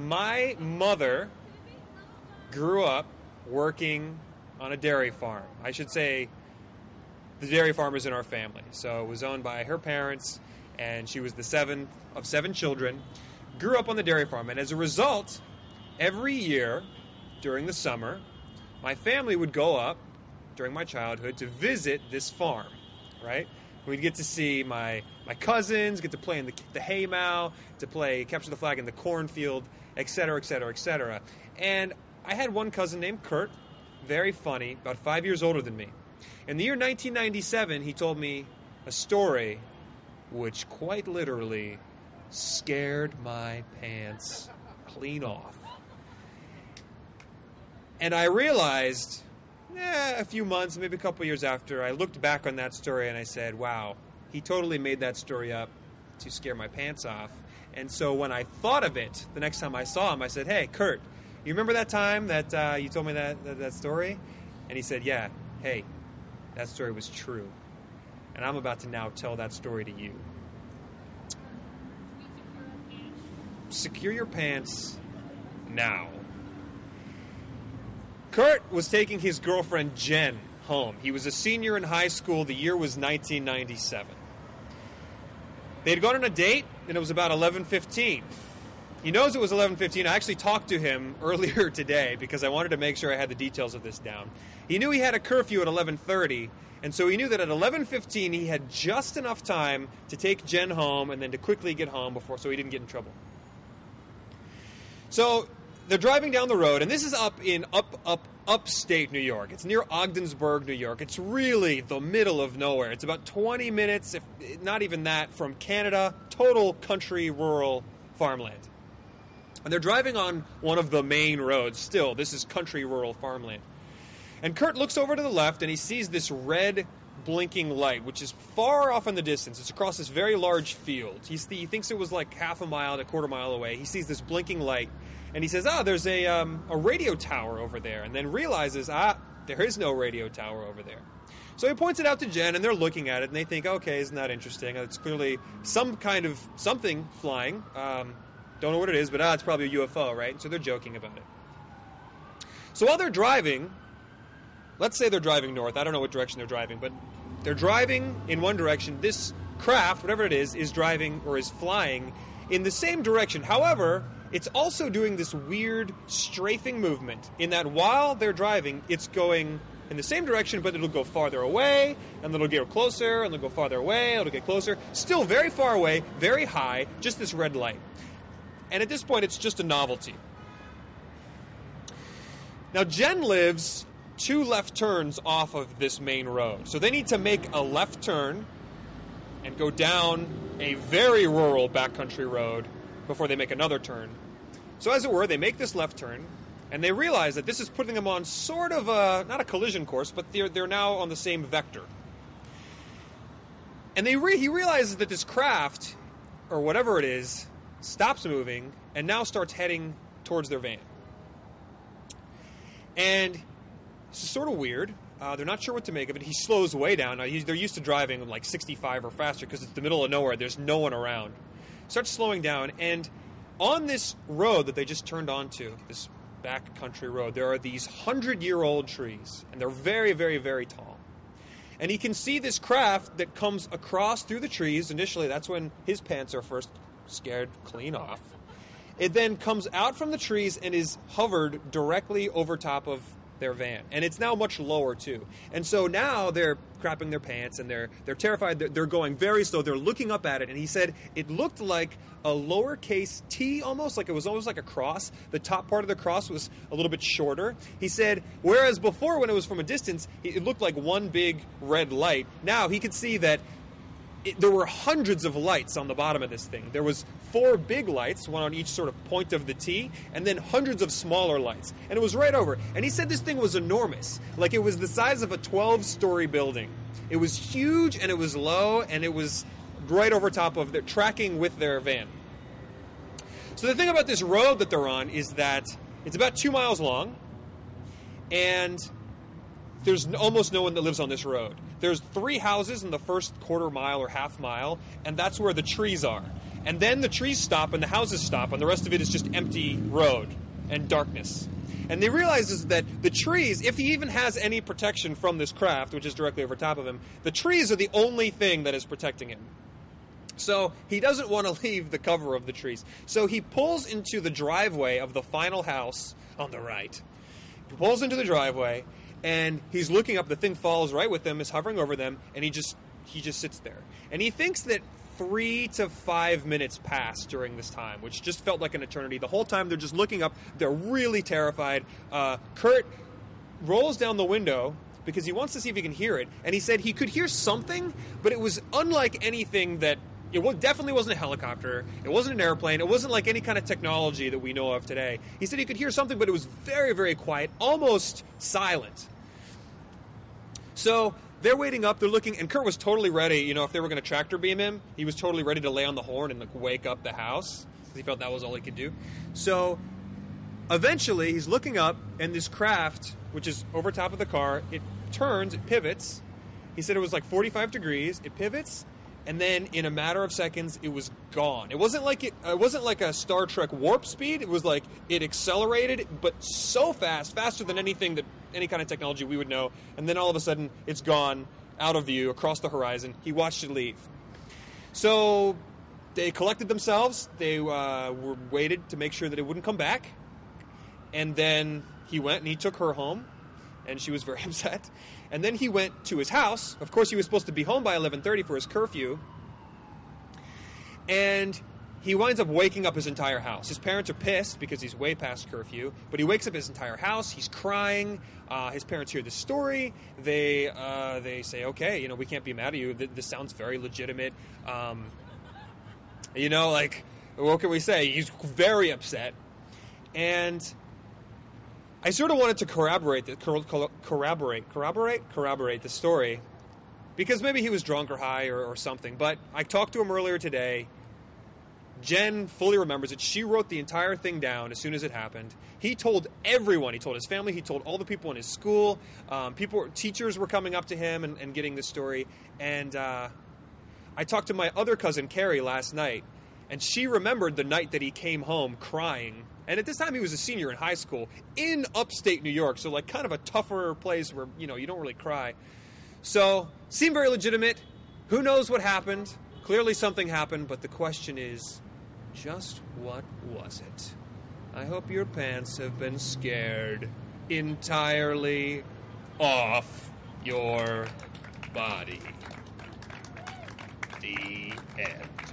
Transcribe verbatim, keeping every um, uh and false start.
my mother grew up working on a dairy farm. I should say the dairy farm is in our family. So it was owned by her parents, and she was the seventh of seven children. Grew up on the dairy farm, and as a result, every year during the summer, my family would go up during my childhood to visit this farm, right? We'd get to see my, my cousins, get to play in the, the hay mow, to play capture the flag in the cornfield, et cetera, et cetera, et cetera. And I had one cousin named Kurt, very funny, about five years older than me. In the year nineteen ninety-seven, he told me a story which quite literally scared my pants clean off. And I realized, eh, a few months, maybe a couple years after, I looked back on that story and I said, wow, he totally made that story up to scare my pants off. And so when I thought of it, the next time I saw him, I said, hey, Kurt, you remember that time that uh, you told me that, that that story? And he said, yeah, hey, that story was true. And I'm about to now tell that story to you. Secure your pants now. Kurt was taking his girlfriend Jen home. He was a senior in high school. The year was nineteen ninety-seven. They had gone on a date, and it was about eleven fifteen. He knows it was eleven fifteen. I actually talked to him earlier today because I wanted to make sure I had the details of this down. He knew he had a curfew at eleven thirty, and so he knew that at eleven fifteen he had just enough time to take Jen home and then to quickly get home before so he didn't get in trouble. So they're driving down the road, and this is up in up, up, upstate New York. It's near Ogdensburg, New York. It's really the middle of nowhere. It's about twenty minutes, if not even that, from Canada. Total country, rural farmland. And they're driving on one of the main roads. Still, this is country, rural farmland. And Kurt looks over to the left, and he sees this red blinking light, which is far off in the distance. It's across this very large field. He's, he thinks it was like half a mile to a quarter mile away. He sees this blinking light, and he says, ah, there's a, um, a radio tower over there, and then realizes, ah, there is no radio tower over there. So he points it out to Jen, and they're looking at it, and they think, okay, isn't that interesting? It's clearly some kind of something flying. Um, don't know what it is, but ah, it's probably a U F O, right? So they're joking about it. So while they're driving, let's say they're driving north. I don't know what direction they're driving, but they're driving in one direction. This craft, whatever it is, is driving or is flying in the same direction. However, it's also doing this weird strafing movement in that while they're driving, it's going in the same direction, but it'll go farther away, and then it'll get closer, and it'll go farther away, it'll get closer. Still very far away, very high, just this red light. And at this point, it's just a novelty. Now, Jen lives two left turns off of this main road. So they need to make a left turn and go down a very rural backcountry road before they make another turn. So as it were, they make this left turn, and they realize that this is putting them on sort of a, not a collision course, but they're, they're now on the same vector. And they re- he realizes that this craft, or whatever it is, stops moving and now starts heading towards their van. And this is sort of weird. Uh, they're not sure what to make of it. He slows way down. Now, he's, they're used to driving like sixty-five or faster because it's the middle of nowhere. There's no one around. Starts slowing down, and on this road that they just turned onto, this backcountry road, there are these hundred-year-old trees, and they're very, very, very tall. And he can see this craft that comes across through the trees. Initially, that's when his pants are first scared clean off. It then comes out from the trees and is hovered directly over top of their van. And it's now much lower, too. And so now they're crapping their pants, and they're they're terrified. They're, they're going very slow. They're looking up at it. And he said it looked like a lowercase T almost, like it was almost like a cross. The top part of the cross was a little bit shorter. He said, whereas before when it was from a distance, it looked like one big red light. Now he could see that It, there were hundreds of lights on the bottom of this thing. There was four big lights, one on each sort of point of the T, and then hundreds of smaller lights. And it was right over. And he said this thing was enormous. Like it was the size of a twelve-story building. It was huge, and it was low, and it was right over top of their tracking with their van. So the thing about this road that they're on is that it's about two miles long, and there's almost no one that lives on this road. There's three houses in the first quarter mile or half mile, and that's where the trees are. And then the trees stop and the houses stop, and the rest of it is just empty road and darkness. And they realize is that the trees, if he even has any protection from this craft, which is directly over top of him, the trees are the only thing that is protecting him. So he doesn't want to leave the cover of the trees. So he pulls into the driveway of the final house on the right. He pulls into the driveway, and he's looking up. The thing falls right with him, is hovering over them, and he just he just sits there. And he thinks that three to five minutes passed during this time, which just felt like an eternity. The whole time they're just looking up. They're really terrified. Uh, Kurt rolls down the window because he wants to see if he can hear it. And he said he could hear something, but it was unlike anything that... It definitely wasn't a helicopter. It wasn't an airplane. It wasn't like any kind of technology that we know of today. He said he could hear something, but it was very, very quiet, almost silent. So... They're waiting up, they're looking, and Kurt was totally ready, you know, if they were going to tractor beam him, he was totally ready to lay on the horn and, like, wake up the house, because he felt that was all he could do. So, eventually, he's looking up, and this craft, which is over top of the car, it turns, it pivots. He said it was like forty-five degrees, it pivots, and then in a matter of seconds, it was gone. It wasn't like it, it wasn't like a Star Trek warp speed, it was like it accelerated, but so fast, faster than anything that any kind of technology we would know, and then all of a sudden it's gone out of view across the horizon. He watched it leave. So they collected themselves. They uh, were waited to make sure that it wouldn't come back, and then he went and he took her home, and she was very upset. And then he went to his house. Of course, he was supposed to be home by eleven thirty for his curfew, and he winds up waking up his entire house. His parents are pissed because he's way past curfew, but he wakes up his entire house. He's crying. Uh, his parents hear the story. They uh, they say, okay, you know, we can't be mad at you. This sounds very legitimate. Um, you know, like, what can we say? He's very upset. And I sort of wanted to corroborate, the, corroborate, corroborate, corroborate the story, because maybe he was drunk or high or, or something. But I talked to him earlier today. Jen fully remembers it. She wrote the entire thing down as soon as it happened. He told everyone. He told his family. He told all the people in his school. Um, people, teachers were coming up to him and, and getting the story. And uh, I talked to my other cousin, Carrie, last night, and she remembered the night that he came home crying. And at this time, he was a senior in high school in upstate New York, so like kind of a tougher place where, you know, you don't really cry. So, seemed very legitimate. Who knows what happened? Clearly something happened, but the question is, just what was it? I hope your pants have been scared entirely off your body. The end.